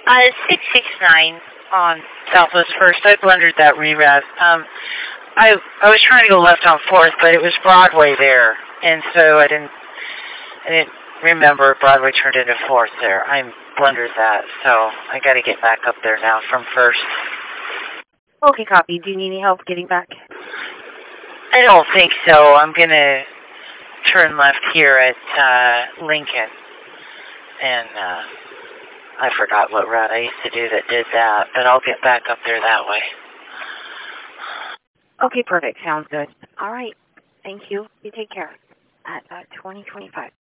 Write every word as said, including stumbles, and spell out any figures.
Uh, six six nine on Southwest First. I blundered that reroute. Um, I I was trying to go left on Fourth, but it was Broadway there, and so I didn't I didn't remember Broadway turned into Fourth there. I blundered that, so I got to get back up there now from First. Okay, copy. Do you need any help getting back? I don't think so. I'm gonna turn left here at uh, Lincoln, and uh, I forgot what route I used to do that did that, but I'll get back up there that way. Okay, perfect. Sounds good. All right. Thank you. You take care. At uh, twenty twenty-five.